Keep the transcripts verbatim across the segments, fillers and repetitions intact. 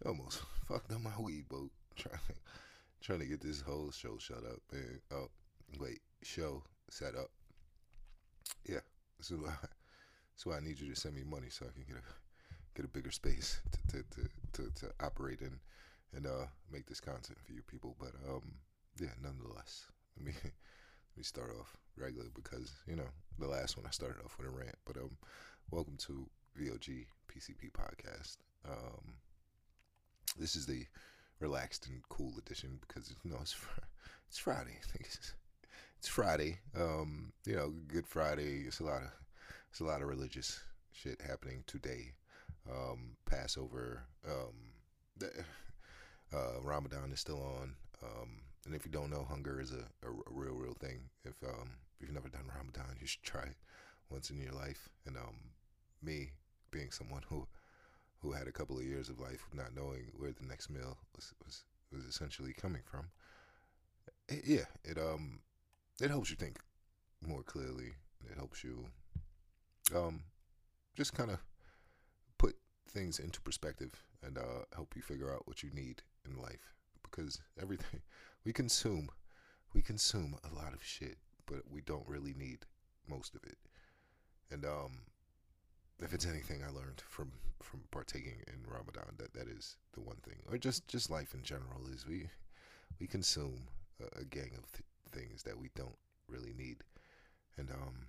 almost fucked up my weed boat trying trying to get this whole show shut up, man. Oh, wait, show set up. Yeah, this is why. That's why I need you to send me money so I can get a get a bigger space to to to, to, to operate in and uh make this content for you people. But um, yeah, nonetheless, let me let me start off regular because you know the last one I started off with a rant. But um, welcome to V O G P C P podcast. Um, this is the relaxed and cool edition because you know it's fr- it's Friday. It's, it's Friday. Um, you know, Good Friday. It's a lot of it's a lot of religious shit happening today. Um, Passover. Um, the, uh, Ramadan is still on. Um, and if you don't know, hunger is a, a, a real, real thing. If um, if you've never done Ramadan, you should try it once in your life. And um, me being someone who who had a couple of years of life not knowing where the next meal was was, was essentially coming from. It, yeah, it um it helps you think more clearly. It helps you um just kind of put things into perspective and uh, help you figure out what you need in life because everything we consume we consume a lot of shit, but we don't really need most of it. And um if it's anything I learned from from partaking in Ramadan, that that is the one thing, or just just life in general, is we we consume a, a gang of th- things that we don't really need. And um,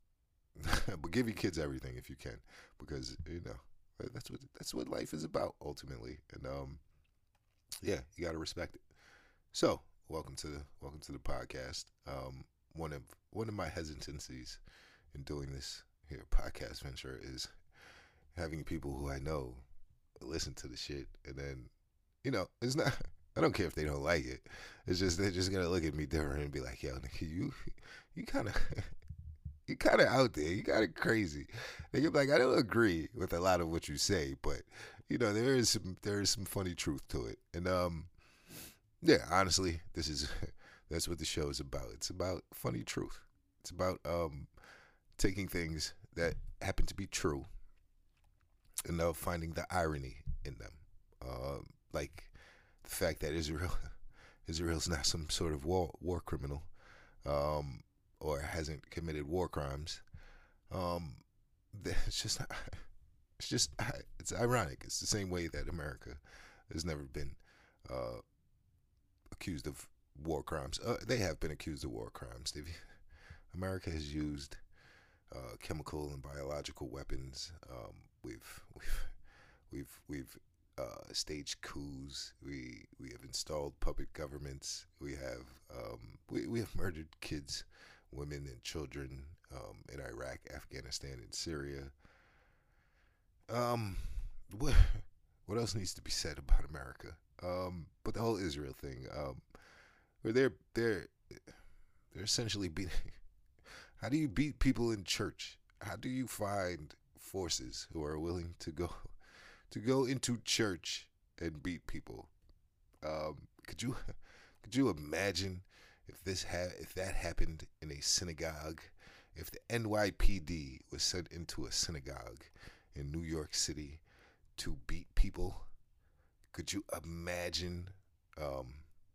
but give your kids everything if you can, because you know that's what that's what life is about ultimately. And um, yeah, you got to respect it. So welcome to the welcome to the podcast. Um, one of one of my hesitancies in doing this here podcast venture is having people who I know listen to the shit, and then you know it's not. I don't care if they don't like it. It's just they're just gonna look at me different and be like, "Yo, nigga, you, you kind of, you kind of out there. You kind of crazy." They get like, "I don't agree with a lot of what you say, but you know there is some there is some funny truth to it." And um, yeah, honestly, this is that's what the show is about. It's about funny truth. It's about um taking things that happen to be true and uh, finding the irony in them. Um, like the fact that Israel Israel's not some sort of war war criminal, um, or hasn't committed war crimes. Um, it's just it's just it's ironic. It's the same way that America has never been uh, accused of war crimes. Uh, they have been accused of war crimes. They've, America has used uh, chemical and biological weapons. Um, we've we've we've we've uh, staged coups. We we have installed puppet governments. We have um, we we have murdered kids, women, and children um, in Iraq, Afghanistan, and Syria. Um, what what else needs to be said about America? Um, but the whole Israel thing, um, where they're they're they're essentially beating. How do you beat people in church? How do you find forces who are willing to go to go into church and beat people? Um, could you could you imagine if this ha- if that happened in a synagogue? If the N Y P D was sent into a synagogue in New York City to beat people, could you imagine um,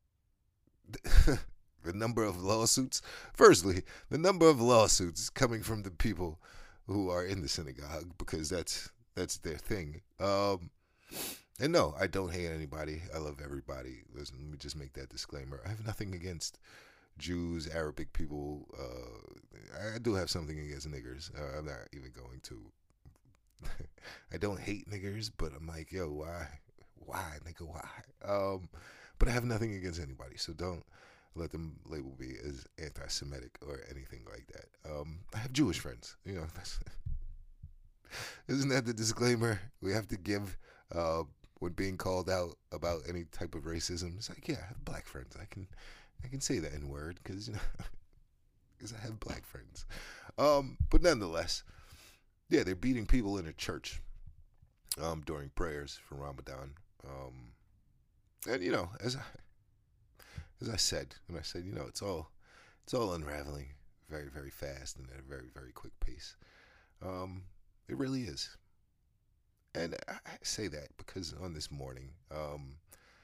the number of lawsuits? Firstly, the number of lawsuits coming from the people who are in the synagogue because that's that's their thing. Um, and no, I don't hate anybody. I love everybody. Listen, let me just make that disclaimer. I have nothing against Jews, Arabic people. Uh, I do have something against niggers. Uh, I'm not even going to. I don't hate niggers, but I'm like, yo, why, why, nigga, why? Um, but I have nothing against anybody, so don't let them label me as anti-Semitic or anything like that. Um, I have Jewish friends, you know. That's, isn't that the disclaimer we have to give uh, when being called out about any type of racism? It's like, yeah, I have black friends. I can, I can say the N word because you know, because I have black friends. Um, but nonetheless, yeah, they're beating people in a church um, during prayers for Ramadan. Um, and you know, as I, as I said, when I said, you know, it's all it's all unraveling very, very fast and at a very, very quick pace. Um, it really is. And I, I say that because on this morning, um,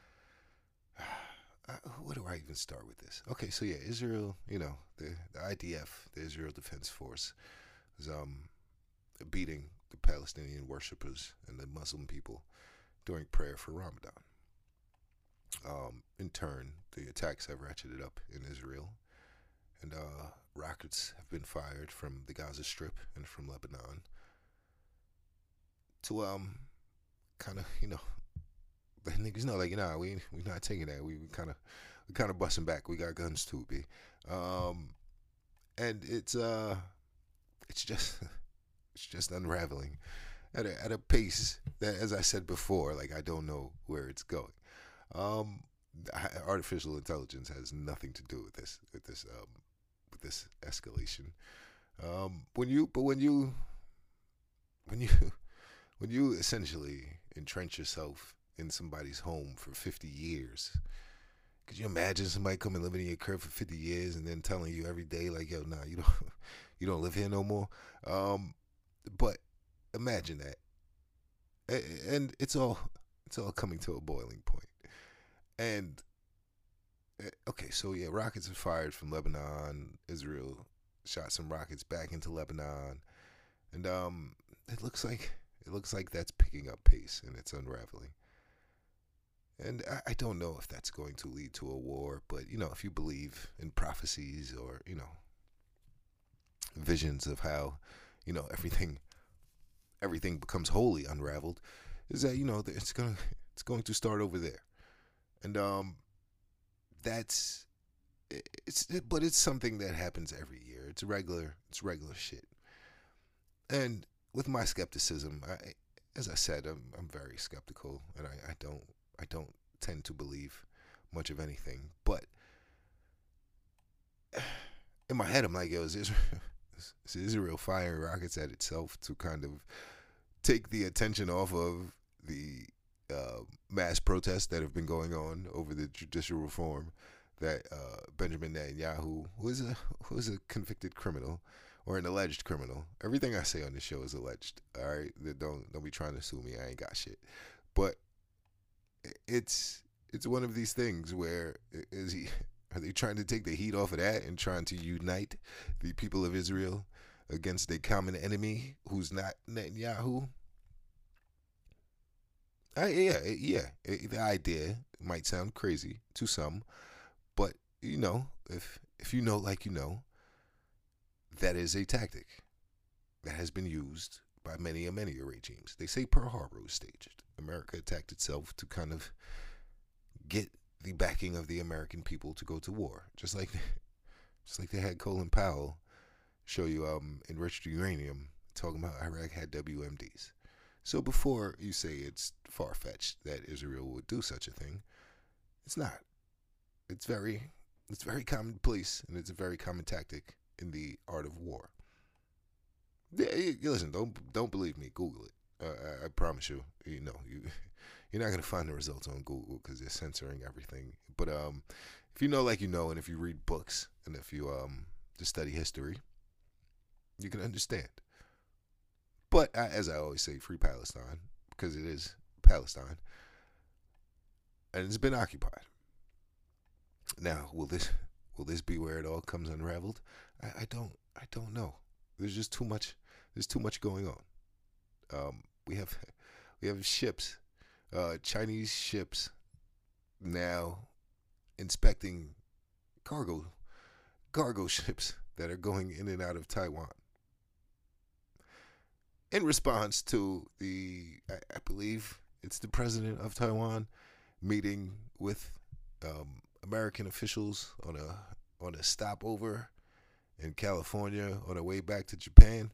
uh, where do I even start with this? Okay, so yeah, Israel, you know, the, the I D F, the Israel Defense Force, was um, beating the Palestinian worshippers and the Muslim people during prayer for Ramadan. Um, in turn, the attacks have ratcheted up in Israel, and uh, rockets have been fired from the Gaza Strip and from Lebanon to um kind of you know the niggas know like nah we we not taking that we we kind of we kind of busting back, we got guns too, b um and it's uh it's just it's just unraveling at a, at a pace that, as I said before, like I don't know where it's going. um Artificial intelligence has nothing to do with this with this um with this escalation. Um when you but when you when you when you essentially entrench yourself in somebody's home for fifty years, could you imagine somebody coming living in your crib for fifty years and then telling you every day like, yo, nah, you don't you don't live here no more? Um, but imagine that, and it's all it's all coming to a boiling point. And okay, so yeah, rockets are fired from Lebanon. Israel shot some rockets back into Lebanon, and um, it looks like it looks like that's picking up pace and it's unraveling. And I, I don't know if that's going to lead to a war, but you know, if you believe in prophecies or you know visions of how you know everything everything becomes wholly unraveled, is that you know it's gonna it's going to start over there, and um, that's it's but it's something that happens every year. It's regular it's regular shit. And with my skepticism, I, as I said, I'm I'm very skeptical, and I, I don't I don't tend to believe much of anything. But in my head, I'm like, yo, is Israel, is Israel firing rockets at itself to kind of take the attention off of the uh, mass protests that have been going on over the judicial reform that uh, Benjamin Netanyahu, who is a who is a convicted criminal or an alleged criminal. Everything I say on this show is alleged. All right, don't don't be trying to sue me. I ain't got shit. But it's it's one of these things where is he are they trying to take the heat off of that and trying to unite the people of Israel against a common enemy who's not Netanyahu? I, yeah, yeah. The idea might sound crazy to some, but you know, if if you know like you know, that is a tactic that has been used by many and many regimes. They say Pearl Harbor was staged. America attacked itself to kind of get the backing of the American people to go to war, just like just like they had Colin Powell show you um, enriched uranium, talking about Iraq had W M Ds. So before you say it's far-fetched that Israel would do such a thing, it's not. It's very it's very commonplace, and it's a very common tactic in the art of war. Yeah, listen, don't don't believe me. Google it. Uh, I, I promise you. You know, you you're not gonna find the results on Google because they're censoring everything. But um, if you know, like you know, and if you read books, and if you um just study history, you can understand. But I, as I always say, free Palestine, because it is Palestine, and it's been occupied. Now, will this will this be where it all comes unraveled? I, I don't I don't know. There's just too much. There's too much going on. Um, we have we have ships, uh, Chinese ships, now inspecting cargo cargo ships that are going in and out of Taiwan. In response to the, I, I believe it's the president of Taiwan meeting with um, American officials on a on a stopover in California on their way back to Japan.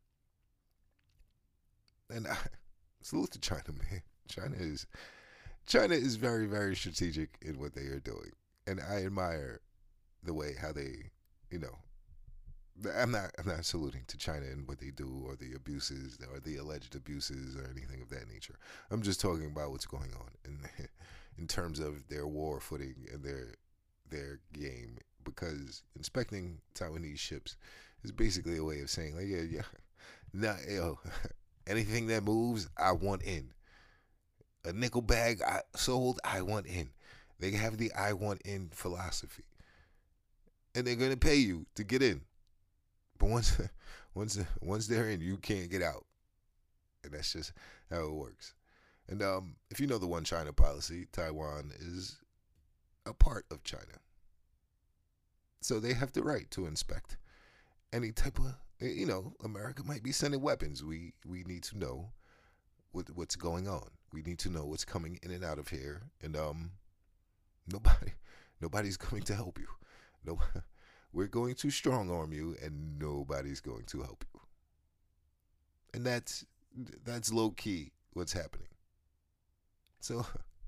And I, salute to China, man. China is China is very, very strategic in what they are doing, and I admire the way how they, you know, I'm not I'm not saluting to China and what they do or the abuses or the alleged abuses or anything of that nature. I'm just talking about what's going on in in terms of their war footing and their their game, because inspecting Taiwanese ships is basically a way of saying like, yeah, yeah, nah, yo, Anything that moves, I want in. A nickel bag I sold, I want in. They have the I want in philosophy. And they're gonna pay you to get in. But once once once they're in, you can't get out. And that's just how it works. And um, if you know the one China policy, Taiwan is a part of China. So they have the right to inspect any type of, you know, America might be sending weapons. We we need to know what what's going on. We need to know what's coming in and out of here. And um, nobody nobody's going to help you. No, we're going to strong arm you, and nobody's going to help you. And that's that's low key what's happening. So,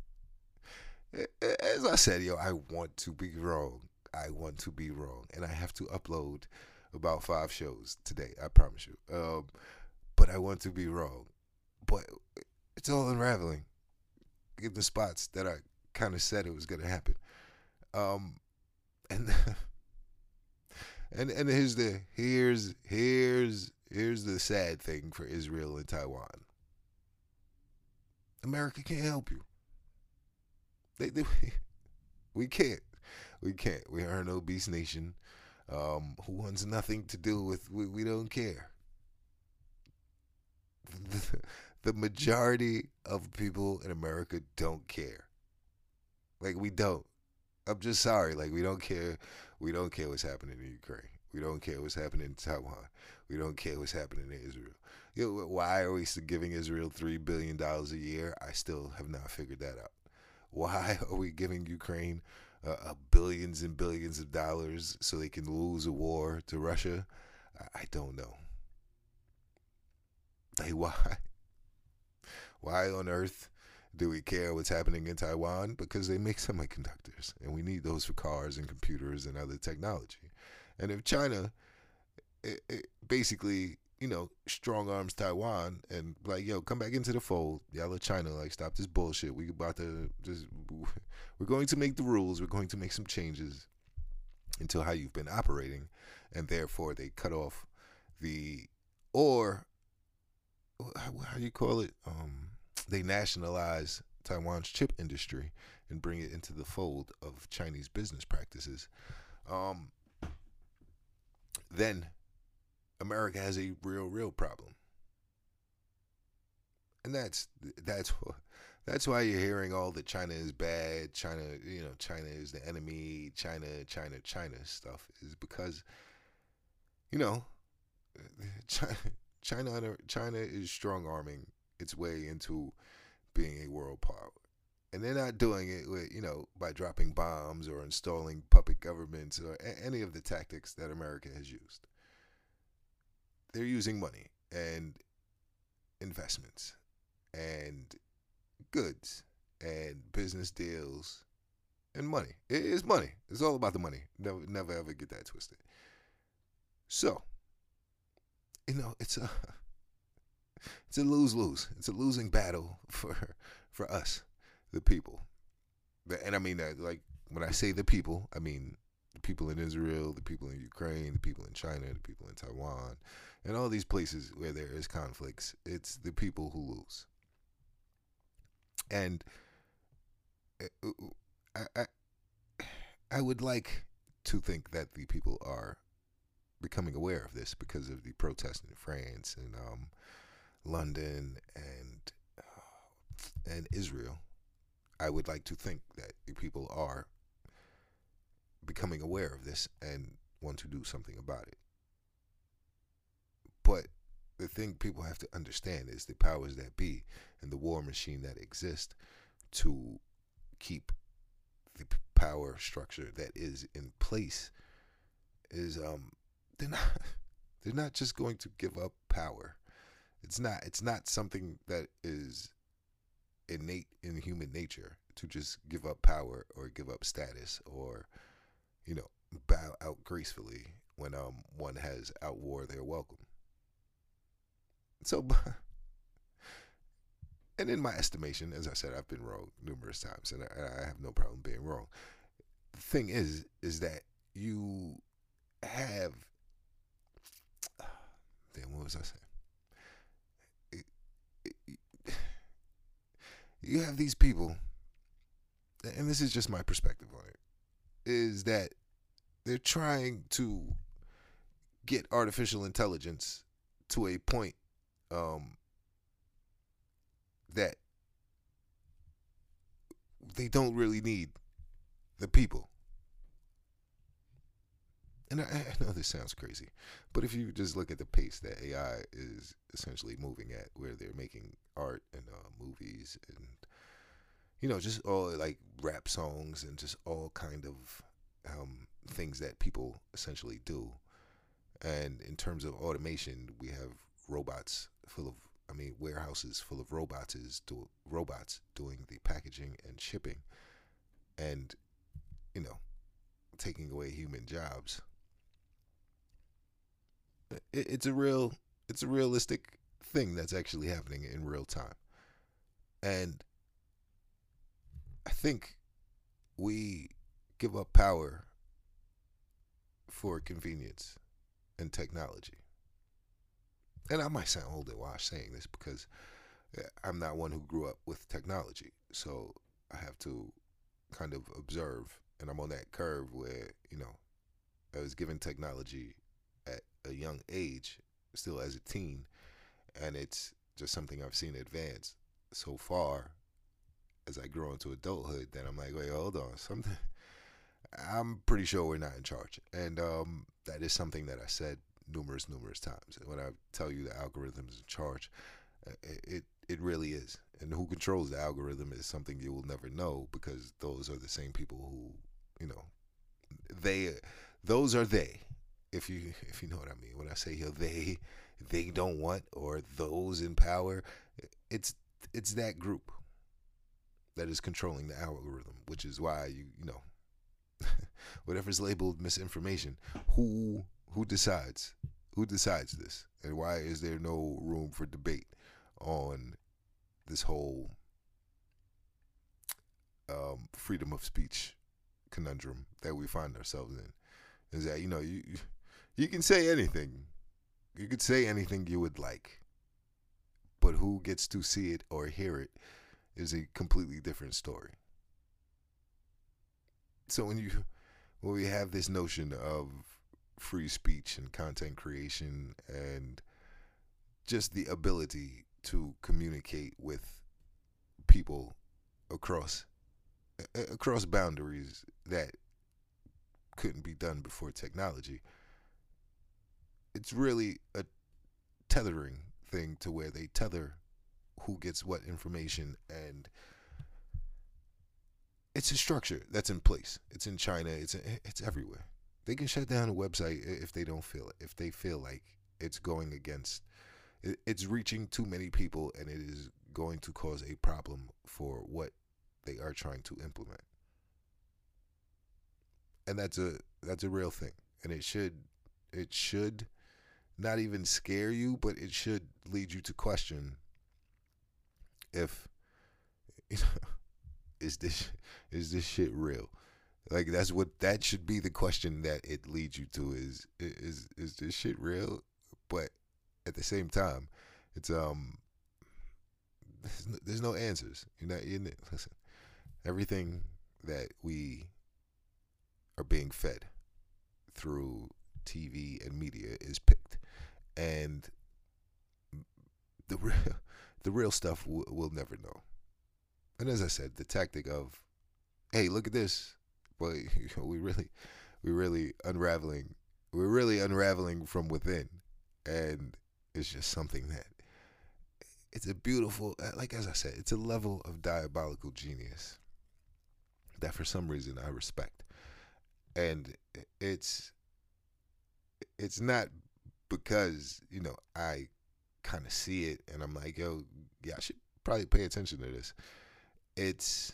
as I said, yo, I want to be wrong. I want to be wrong, and I have to upload about five shows today. I promise you. Um, but I want to be wrong. But it's all unraveling in the spots that I kind of said it was going to happen. Um, and and and here's the here's here's here's the sad thing for Israel and Taiwan. America can't help you. They, they we can't. We can't. We are an obese nation um, who wants nothing to do with. We, we don't care. The, the majority of people in America don't care. Like we don't. I'm just sorry. Like we don't care. We don't care what's happening in Ukraine. We don't care what's happening in Taiwan. We don't care what's happening in Israel. You know, why are we still giving Israel three billion dollars a year? I still have not figured that out. Why are we giving Ukraine uh, uh, billions and billions of dollars so they can lose a war to Russia? I, I don't know. Like why? Why on earth do we care what's happening in Taiwan? Because they make semiconductors, and we need those for cars and computers and other technology. And if China it, it basically, you know, strong arms Taiwan and like, yo, come back into the fold. Y'all are China, like, stop this bullshit. We about to just, we're going to make the rules. We're going to make some changes into how you've been operating, and therefore they cut off the, or how do you call it? Um, they nationalize Taiwan's chip industry and bring it into the fold of Chinese business practices. Um, then America has a real, real problem, and that's that's that's why you're hearing all the China is bad, China, you know, China is the enemy, China, China, China stuff is because, you know, China, China, China is strong arming its way into being a world power. And they're not doing it with, you know, by dropping bombs or installing puppet governments or a- any of the tactics that America has used. They're using money and investments and goods and business deals and money. It is money. It's all about the money. Never, never ever get that twisted. So, you know, it's a it's a lose lose. It's a losing battle for for us, the people. And I mean that, like, when I say the people, I mean the people in Israel, the people in Ukraine, the people in China, the people in Taiwan, and all these places where there is conflicts. It's the people who lose. And I, I, I would like to think that the people are becoming aware of this because of the protests in France and um, London and uh, and Israel. I would like to think that the people are becoming aware of this and want to do something about it. But the thing people have to understand is the powers that be and the war machine that exists to keep the power structure that is in place is um they're not they're not just going to give up power. It's not it's not something that is innate in human nature to just give up power or give up status or, you know, bow out gracefully when um one has outwore their welcome. So, and in my estimation, as I said, I've been wrong numerous times, and I, I have no problem being wrong. The thing is, is that you have, damn, what was I saying? You have these people, and this is just my perspective on it, is that they're trying to get artificial intelligence to a point um, that they don't really need the people. And I, I know this sounds crazy, but if you just look at the pace that A I is essentially moving at, where they're making art and uh, movies and you know just all like rap songs and just all kind of um, things that people essentially do. And in terms of automation, we have robots full of, I mean, warehouses full of robots is do, robots doing the packaging and shipping, and you know taking away human jobs. It, it's a real, it's a realistic thing that's actually happening in real time, and I think we give up power for convenience and technology. And I might sound old and washed saying this because uh, I'm not one who grew up with technology, so I have to kind of observe, and I'm on that curve where you know I was given technology at a young age, still as a teen, and it's just something I've seen advance so far as I grow into adulthood that I'm like, wait, hold on, something. I'm pretty sure we're not in charge, and um, that is something that I said numerous, numerous times. And when I tell you the algorithm is in charge, uh, it it really is. And who controls the algorithm is something you will never know because those are the same people who, you know, they, those are they. If you if you know what I mean when I say you know, they they don't want or those in power, it's it's that group that is controlling the algorithm, which is why you you know whatever's labeled misinformation, who who decides who decides this, and why is there no room for debate on this whole um, freedom of speech conundrum that we find ourselves in? Is that you know you you can say anything, you could say anything you would like, but who gets to see it or hear it is a completely different story. So when you when we have this notion of free speech and content creation and just the ability to communicate with people across across boundaries that couldn't be done before technology, it's really a tethering thing to where they tether who gets what information, and it's a structure that's in place. It's in China. It's it's everywhere. They can shut down a website if they don't feel it. If they feel like it's going against, it's reaching too many people, and it is going to cause a problem for what they are trying to implement. And that's a that's a real thing. And it should it should not even scare you, but it should lead you to question if you know, is this is this shit real? Like that's what that should be the question that it leads you to is is is this shit real? But at the same time, it's um there's no, there's no answers. You're not you listen. Everything that we are being fed through T V and media is picked, and the real the real stuff we'll, we'll never know. And as I said, the tactic of, hey, look at this, but we really, we really unraveling, we're really unraveling from within, and it's just something that it's a beautiful, like as I said, it's a level of diabolical genius that for some reason I respect, and it's it's not because you know I kind of see it and I'm like, yo, yeah, I should probably pay attention to this. It's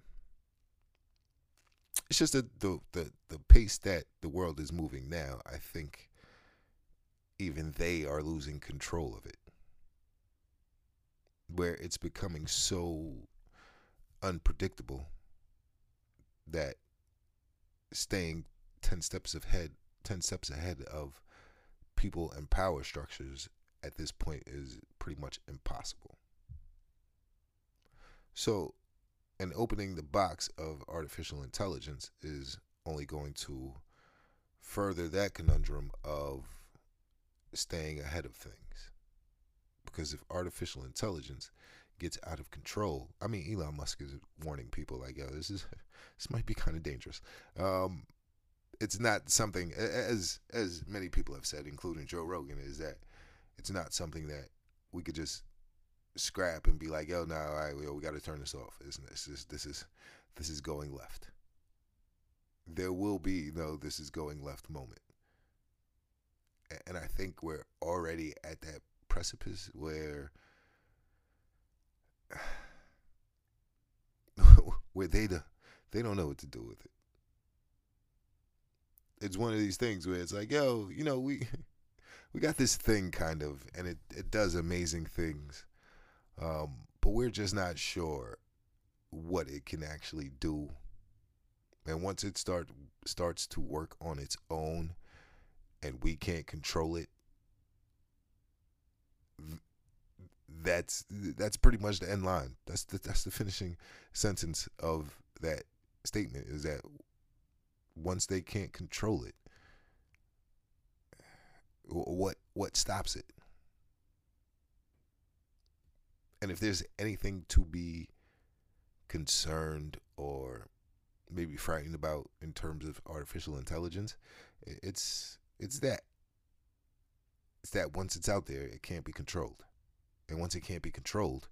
it's just that the the the pace that the world is moving now. I think even they are losing control of it, where it's becoming so unpredictable that staying ten steps ahead, ten steps ahead of people and power structures at this point is pretty much impossible. So, and opening the box of artificial intelligence is only going to further that conundrum of staying ahead of things. Because if artificial intelligence gets out of control, I mean, Elon Musk is warning people like, yo, this is this might be kind of dangerous. Um, it's not something, as as many people have said, including Joe Rogan, is that it's not something that we could just scrap and be like, yo, no, all right, we, we got to turn this off. This, this is this is this is going left. There will be no this is going left moment, and I think we're already at that precipice where where they do, they don't know what to do with it. It's one of these things where it's like, yo, you know, we we got this thing kind of, and it, it does amazing things, um, but we're just not sure what it can actually do. And once it start starts to work on its own, and we can't control it, that's that's pretty much the end line. That's the that's the finishing sentence of that statement. Is that once they can't control it, what what stops it? And if there's anything to be concerned or maybe frightened about in terms of artificial intelligence, it's it's that it's that once it's out there, it can't be controlled, and once it can't be controlled,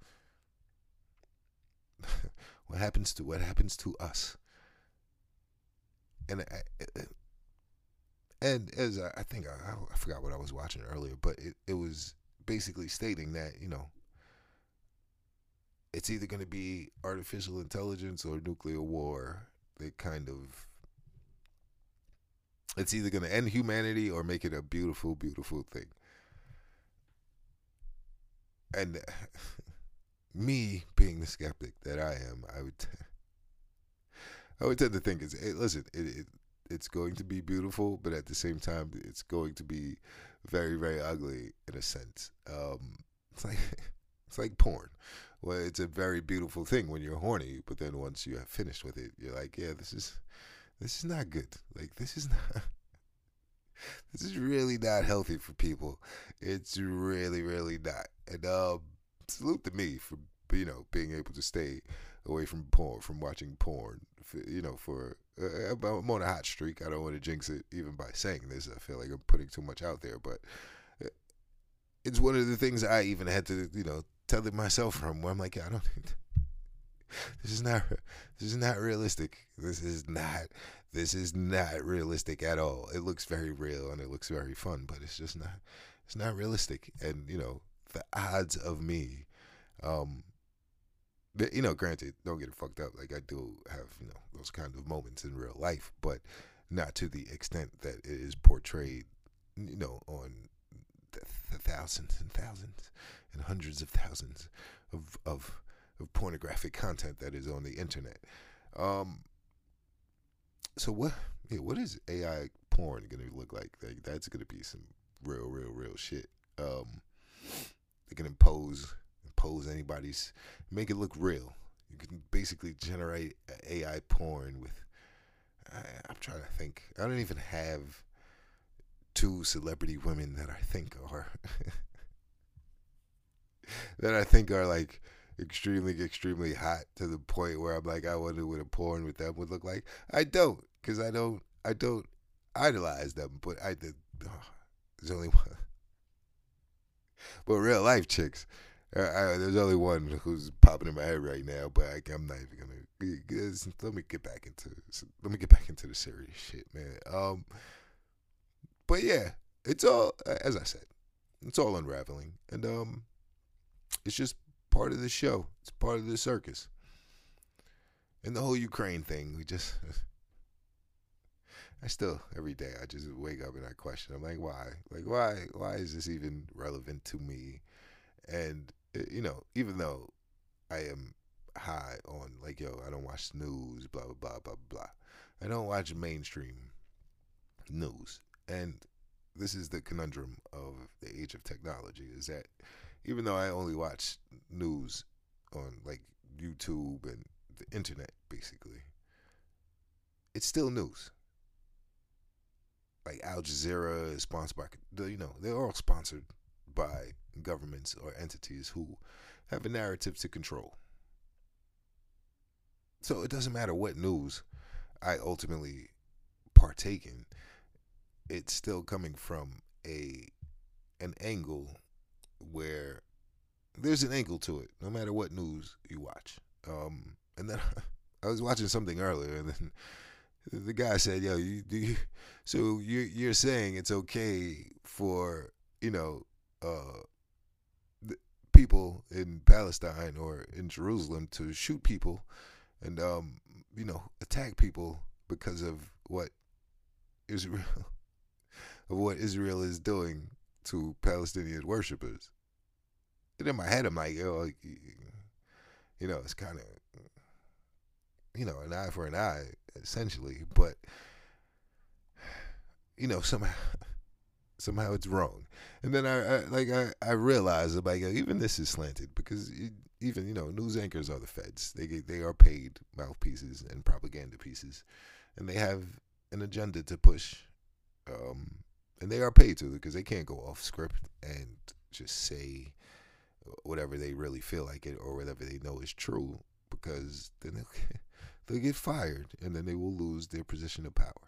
what happens to what happens to us? And I, and as I, I think I, I forgot what I was watching earlier, but it, it was basically stating that, you know, it's either going to be artificial intelligence or nuclear war. They kind of, it's either going to end humanity or make it a beautiful, beautiful thing. And me being the skeptic that I am, I would, I would tend to think, is, hey, listen, it, it it's going to be beautiful, but at the same time, it's going to be very, very ugly in a sense. Um, it's like it's like porn. Well, it's a very beautiful thing when you're horny, but then once you have finished with it, you're like, yeah, this is this is not good. Like this is not this is really not healthy for people. It's really, really not. And um, salute to me for, you know, being able to stay away from porn, from watching porn. For, you know, for uh, I'm on a hot streak. I don't want to jinx it even by saying this. I feel like I'm putting too much out there, but it's one of the things I even had to, you know, tell it myself from, where I'm like, yeah, I don't. This is not. This is not realistic. This is not. This is not realistic at all. It looks very real and it looks very fun, but it's just not. It's not realistic. And you know, the odds of me, um, but, you know, granted, don't get it fucked up. Like I do have, you know, those kind of moments in real life, but not to the extent that it is portrayed, you know, on the, the thousands and thousands and hundreds of thousands of of of pornographic content that is on the internet. Um, so what? Yeah, what is A I porn gonna look like? Like that's gonna be some real, real, real shit. Um, they can impose impose anybody's, make it look real. You can basically generate A I porn with. I, I'm trying to think. I don't even have two celebrity women that I think are that I think are like extremely, extremely hot to the point where I'm like, I wonder what a porn with them would look like. I don't, because I don't, I don't idolize them, but I did. Oh, there's only one. But real life chicks, uh, I, there's only one who's popping in my head right now. But I, I'm not even gonna. Let me get back into. Let me get back into the serious shit, man. Um, but yeah, it's all, as I said, it's all unraveling, and um, it's just part of the show. It's part of the circus. And the whole Ukraine thing, we just, I still, every day, I just wake up and I question. I'm like, why? Like, why? Why is this even relevant to me? And, you know, even though I am high on, like, yo, I don't watch news, blah, blah, blah, blah, blah. I don't watch mainstream news. And this is the conundrum of the age of technology, is that even though I only watch news on like YouTube and the internet, basically, it's still news. Like Al Jazeera is sponsored by, you know, they're all sponsored by governments or entities who have a narrative to control. So it doesn't matter what news I ultimately partake in, it's still coming from a an angle where there's an angle to it, no matter what news you watch. Um, and then I was watching something earlier, and then the guy said, "Yo, you, you so you're you're saying it's okay for you know uh, the people in Palestine or in Jerusalem to shoot people and um, you know attack people because of what Israel of what Israel is doing to Palestinian worshippers." And in my head, I'm like, yo, like, you know, it's kind of, you know, an eye for an eye, essentially. But, you know, somehow, somehow it's wrong. And then I, I like, I, I realized, like, even this is slanted because it, even, you know, news anchors are the feds. They get, they are paid mouthpieces and propaganda pieces, and they have an agenda to push. Um, and they are paid to because they can't go off script and just say whatever they really feel like it or whatever they know is true, because then they'll, they'll get fired and then they will lose their position of power.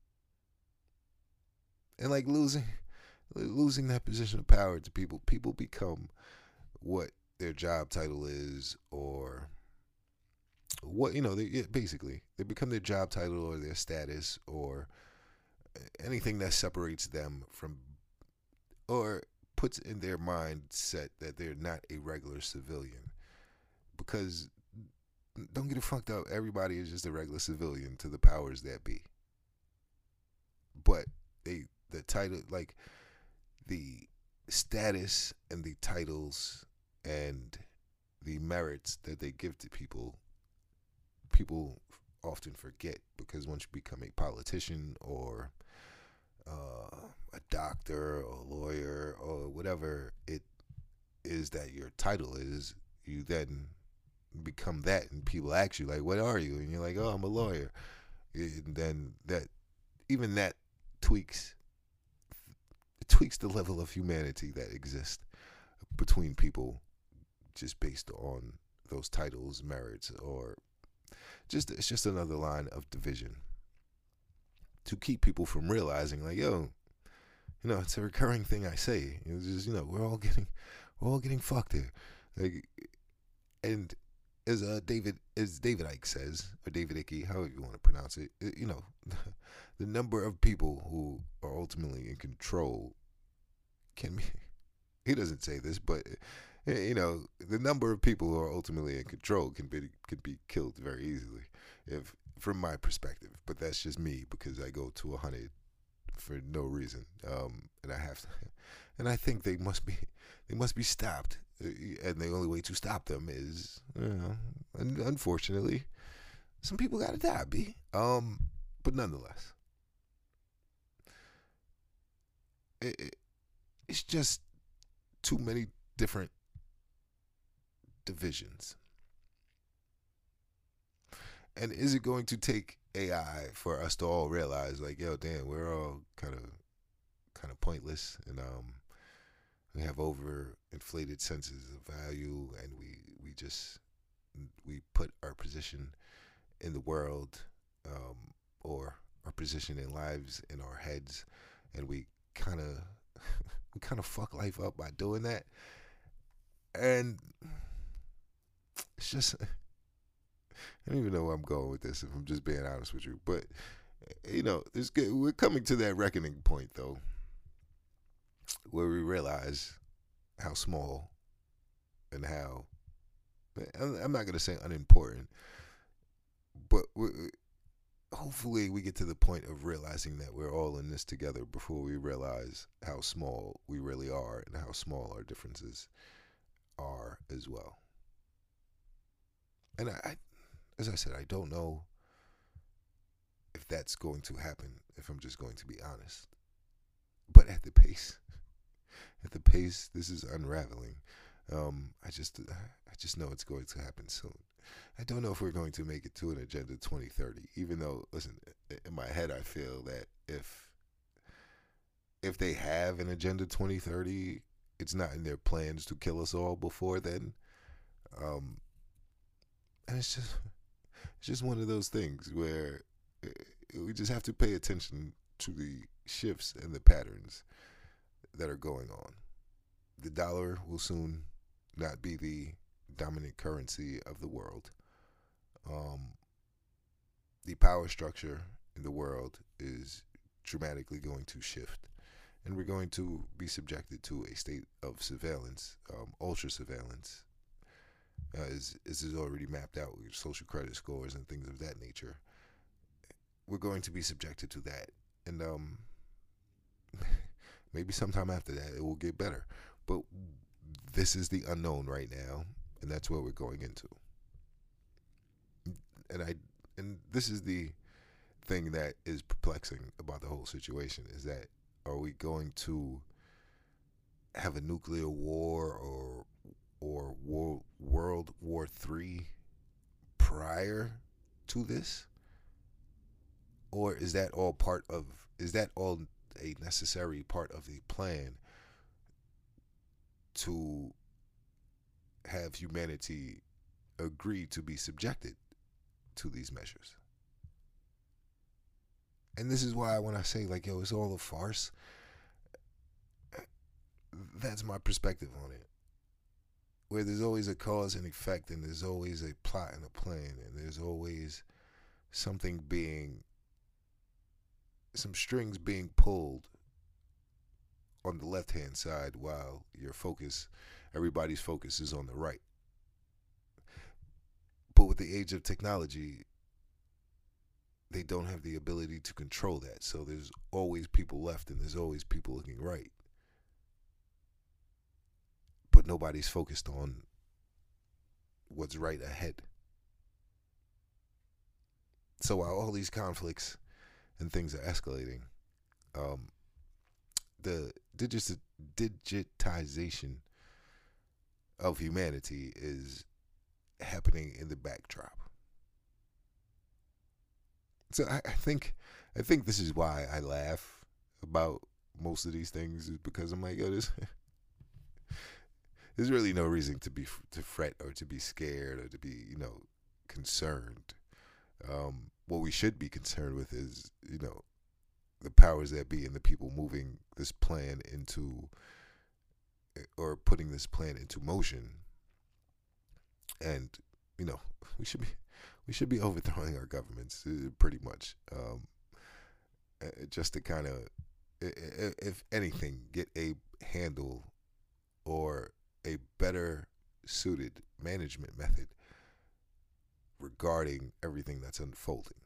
And like losing losing that position of power to people, people become what their job title is, or what, you know, they yeah, basically they become their job title or their status or anything that separates them from or puts in their mindset that they're not a regular civilian. Because don't get it fucked up, everybody is just a regular civilian to the powers that be. But they the title, like the status and the titles and the merits that they give to people, people often forget, because once you become a politician or uh, a doctor or a lawyer or whatever it is that your title is, you then become that, and people ask you like, "What are you?" And you're like, "Oh, I'm a lawyer." And then that, even that tweaks, it tweaks the level of humanity that exists between people, just based on those titles, merits, or just it's just another line of division to keep people from realizing, like, yo, you know, it's a recurring thing I say. It's just, you know, we're all getting, we're all getting fucked here, like, and as uh, David, as David Icke says, or David Icke, however you want to pronounce it, it you know, the number of people who are ultimately in control can be. He doesn't say this, but you know, the number of people who are ultimately in control can be can be killed very easily, if from my perspective. But that's just me, because I go to a hundred for no reason, um, and I have to, and I think they must be they must be stopped, and the only way to stop them is, you know, unfortunately, some people gotta die, b. Um, but nonetheless, it, it, it's just too many different divisions. And is it going to take A I for us to all realize, like, yo, damn, we're all kind of kind of pointless, and um, we have over inflated senses of value, and we we just we put our position in the world, um, or our position in lives in our heads, and we kind of we kind of fuck life up by doing that. And it's just, I don't even know where I'm going with this, if I'm just being honest with you. But, you know, there's good, we're coming to that reckoning point, though, where we realize how small and how, I'm not going to say unimportant, but we're, hopefully we get to the point of realizing that we're all in this together before we realize how small we really are and how small our differences are as well. And I, I as I said, I don't know if that's going to happen, if I'm just going to be honest. But at the pace, at the pace this is unraveling, um, I just, I just know it's going to happen soon. I don't know if we're going to make it to an Agenda twenty thirty. Even though, listen, in my head, I feel that if if they have an Agenda twenty thirty, it's not in their plans to kill us all before then. Um, and it's just it's just one of those things where we just have to pay attention to the shifts and the patterns that are going on. The dollar will soon not be the dominant currency of the world. Um, the power structure in the world is dramatically going to shift, and we're going to be subjected to a state of surveillance, um, ultra surveillance, uh, as, as is already mapped out with social credit scores and things of that nature. We're going to be subjected to that, and um, maybe sometime after that it will get better. But this is the unknown right now, and that's what we're going into. And I, and this is the thing that is perplexing about the whole situation, is that are we going to have a nuclear war or or war, World War Three prior to this, or is that all part of is that all a necessary part of the plan to have humanity agree to be subjected to these measures? And this is why when I say, like, yo, it's all a farce, that's my perspective on it. Where there's always a cause and effect, and there's always a plot and a plan, and there's always something being, some strings being pulled on the left-hand side while your focus, everybody's focus is on the right. But with the age of technology, they don't have the ability to control that. So there's always people left and there's always people looking right. But nobody's focused on what's right ahead. So while all these conflicts and things are escalating, um, the digit- digitization of humanity is happening in the backdrop. So I, I think I think this is why I laugh about most of these things, is because I'm like, yo, this there's really no reason to be to fret or to be scared or to be, you know, concerned. Um, what we should be concerned with is, you know, the powers that be and the people moving this plan into, or putting this plan into motion. And, you know, we should be we should be overthrowing our governments, uh, pretty much, um, uh, just to kind of, if anything, get a handle or a better suited management method regarding everything that's unfolding.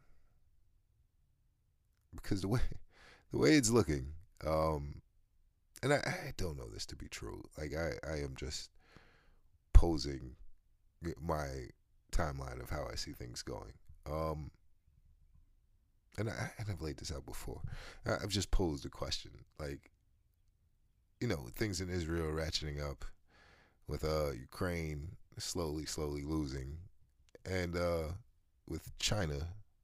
Because the way the way it's looking, um, and I, I don't know this to be true. Like I, I am just posing my timeline of how I see things going. Um, and I, and I've laid this out before. I, I've just posed a question, like, you know, things in Israel ratcheting up, with uh Ukraine slowly, slowly losing, and uh, with China,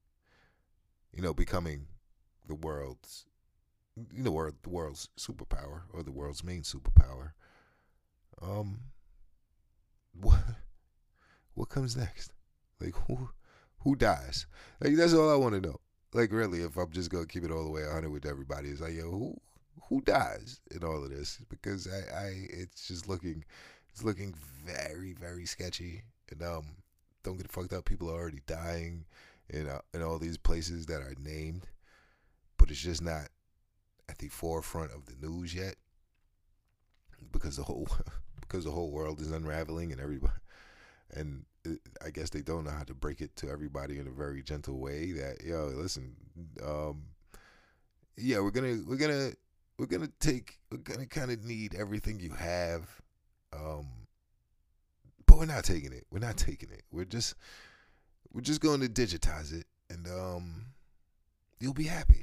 you know, becoming the world's, you know, world, the world's superpower, or the world's main superpower. Um, what what comes next? Like, who who dies? Like, that's all I want to know. Like, really, if I'm just gonna keep it all the way one hundred with everybody, it's like, yo, who who dies in all of this? Because I, I it's just looking, it's looking very, very sketchy. And um, don't get fucked up. People are already dying in uh, in all these places that are named, but it's just not at the forefront of the news yet, because the whole because the whole world is unraveling, and everybody, and it, I guess they don't know how to break it to everybody in a very gentle way. That, yo, listen, um, yeah, we're gonna we're gonna we're gonna take we're gonna kind of need everything you have, um, but we're not taking it. We're not taking it. We're just we're just going to digitize it, and um, you'll be happy.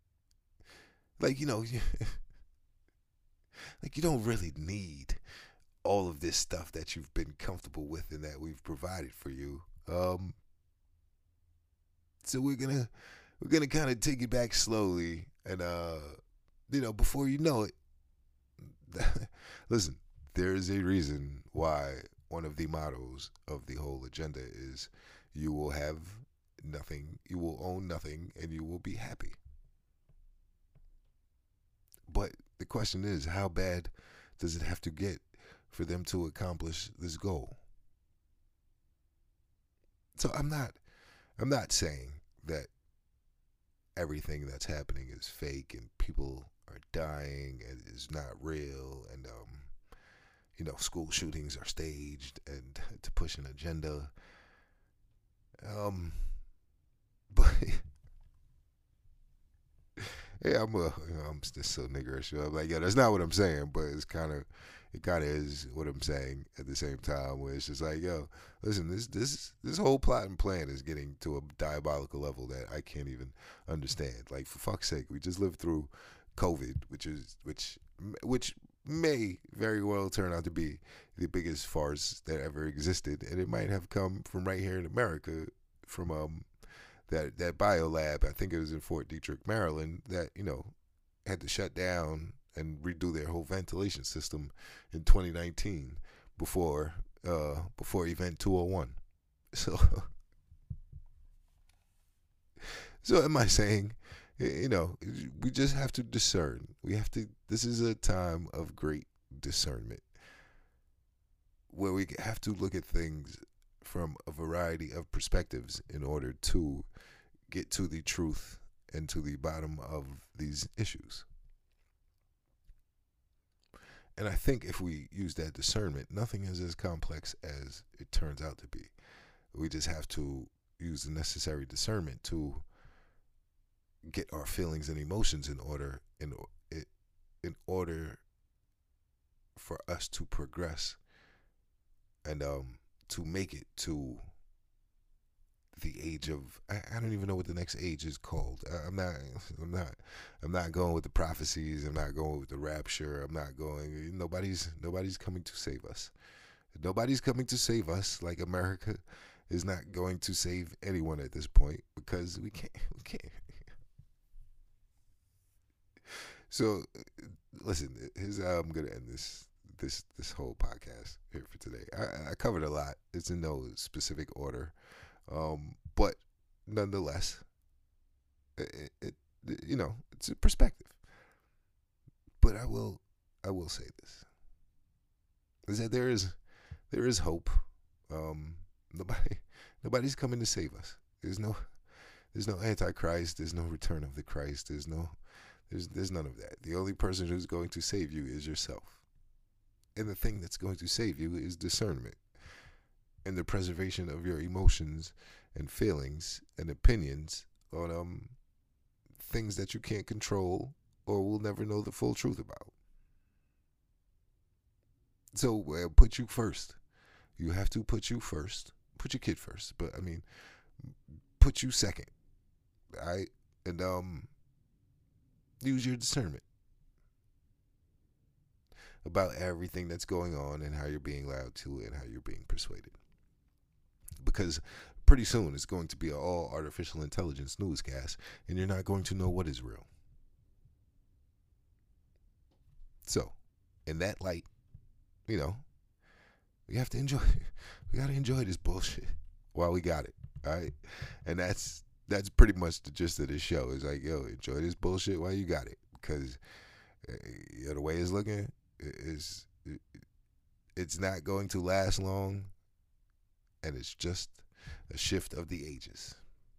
Like, you know, like, you don't really need all of this stuff that you've been comfortable with and that we've provided for you. Um, so we're gonna we're gonna kind of take it back slowly, and uh, you know, before you know it, listen, there is a reason why one of the mottos of the whole agenda is you will have nothing, you will own nothing, and you will be happy. But the question is, how bad does it have to get for them to accomplish this goal? So I'm not I'm not saying that everything that's happening is fake and people are dying and is not real, and um you know, school shootings are staged and to push an agenda. Um but yeah, I'm a, you know, I'm just so niggerish. I'm like, yeah, that's not what I'm saying, but it's kind of, it kind of is what I'm saying at the same time. Where it's just like, yo, listen, this this this whole plot and plan is getting to a diabolical level that I can't even understand. Like, for fuck's sake, we just lived through COVID, which is which which may very well turn out to be the biggest farce that ever existed, and it might have come from right here in America, from um that that bio lab. I think it was in Fort Detrick, Maryland, that, you know, had to shut down and redo their whole ventilation system in twenty nineteen before uh, before Event two oh one. So, so am I saying, you know, we just have to discern. We have to. This is a time of great discernment, where we have to look at things from a variety of perspectives in order to get to the truth and to the bottom of these issues. And I think if we use that discernment, nothing is as complex as it turns out to be. We just have to use the necessary discernment to get our feelings and emotions in order in in order for us to progress and um to make it to the age of, I, I don't even know what the next age is called. I, I'm not I'm not I'm not going with the prophecies. I'm not going with the rapture. I'm not going. Nobody's nobody's coming to save us. Nobody's coming to save us. Like, America is not going to save anyone at this point, because we can't we can't. So, listen. Here's how I'm gonna end this this this whole podcast here for today. I, I covered a lot. It's in no specific order. Um, but nonetheless, it, it, it, you know, it's a perspective. But I will, I will say this: is that there is, there is hope. Um, nobody, nobody's coming to save us. There's no, there's no Antichrist. There's no return of the Christ. There's no, there's, there's none of that. The only person who's going to save you is yourself, and the thing that's going to save you is discernment and the preservation of your emotions and feelings and opinions on um things that you can't control or will never know the full truth about. So, uh, put you first. You have to put you first. Put your kid first, but I mean, put you second. All right, and um, use your discernment about everything that's going on and how you're being lied to and how you're being persuaded. Because pretty soon it's going to be an all artificial intelligence newscast, and you're not going to know what is real. So, in that light, you know, we have to enjoy. We gotta enjoy this bullshit while we got it, all right? And that's that's pretty much the gist of this show. Is like, yo, enjoy this bullshit while you got it, because uh, you know, the way it's looking is it, it's not going to last long. And it's just a shift of the ages.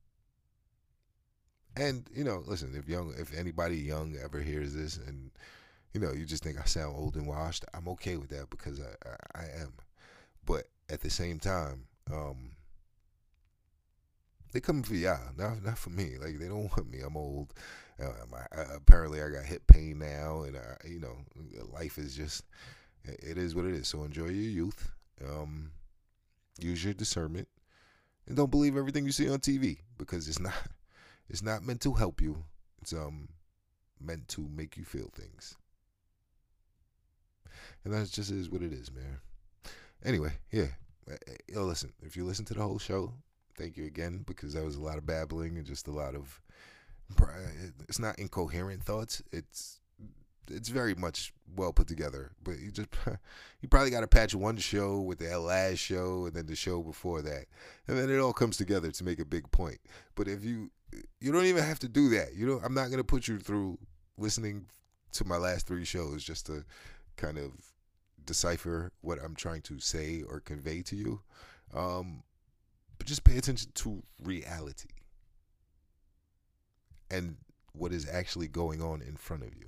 And, you know, listen, if young, if anybody young ever hears this and, you know, you just think I sound old and washed, I'm okay with that, because I, I, I am. But at the same time, um, they coming for y'all, not not for me. Like, they don't want me. I'm old. Uh, my, I, apparently, I got hip pain now, and I, you know, life is just, it is what it is. So enjoy your youth. Um, Use your discernment, and don't believe everything you see on T V, because it's not it's not meant to help you. It's um meant to make you feel things. and that just is what it is, man. Anyway, yeah. Yo, listen. If you listen to the whole show, thank you again, because that was a lot of babbling and just a lot of. It's not incoherent thoughts. It's it's very much well put together. But you just you probably got to patch one show with the last show and then the show before that, and then it all comes together to make a big point. But if you you don't even have to do that. You know, I'm not gonna put you through listening to my last three shows just to kind of decipher what I'm trying to say or convey to you. Um, but just pay attention to reality and what is actually going on in front of you.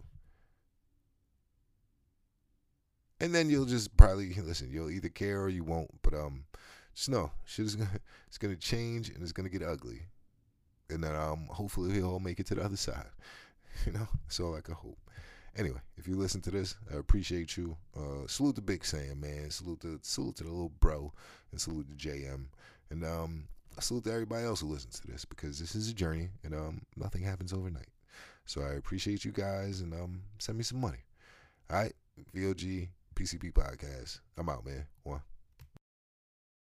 And then you'll just probably listen. You'll either care or you won't. But um, just know shit is gonna it's gonna change and it's gonna get ugly. And then um, hopefully we'll all make it to the other side. You know, that's all I can hope. Anyway, if you listen to this, I appreciate you. Uh, salute to Big Sam, man. Salute to salute to the little bro, and salute to J M. And um, salute to everybody else who listens to this, because this is a journey, and um, nothing happens overnight. So I appreciate you guys, and um, send me some money. All right, V O G P C P Podcast. I'm out, man. One.